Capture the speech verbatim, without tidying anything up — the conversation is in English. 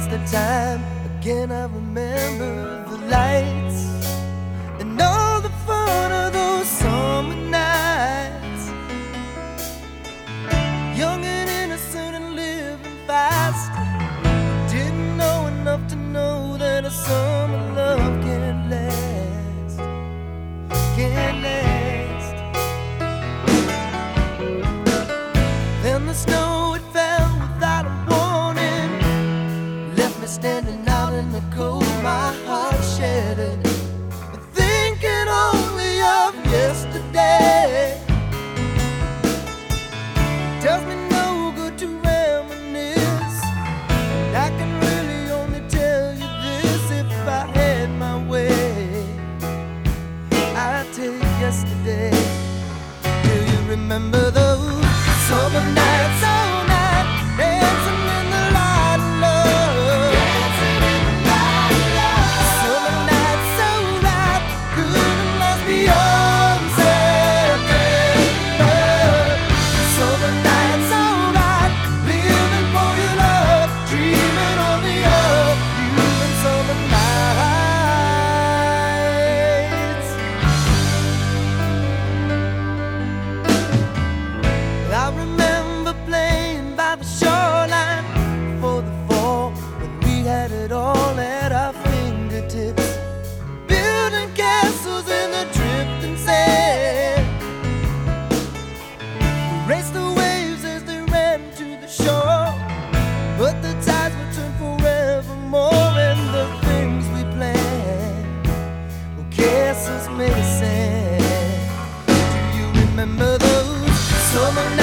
It's the time again. I remember the lights and all the fun of those summer nights. Young and innocent and living fast. Didn't know enough to know that a summer love can't last, can't last. Then the snow, it fell without a warning, left me standing out in the cold, my heart shattered, thinking only of yesterday. Does me no good to reminisce. I can really only tell you this: if I had my way, I'd take yesterday. Do you remember those summer nights, all night, dancing in the light of love? Dancing in the light of love. Summer nights, so right, good and lost beyond September. Summer nights, all right, living for your love, dreaming only of you and summer nights. I remember playing by the shoreline for the fall, when we had it all at our fingertips, building castles in the drifting sand. We raced the waves as they ran to the shore, but the tides would turn forevermore, and the things we planned were castles made of sand. Do you remember those summer nights?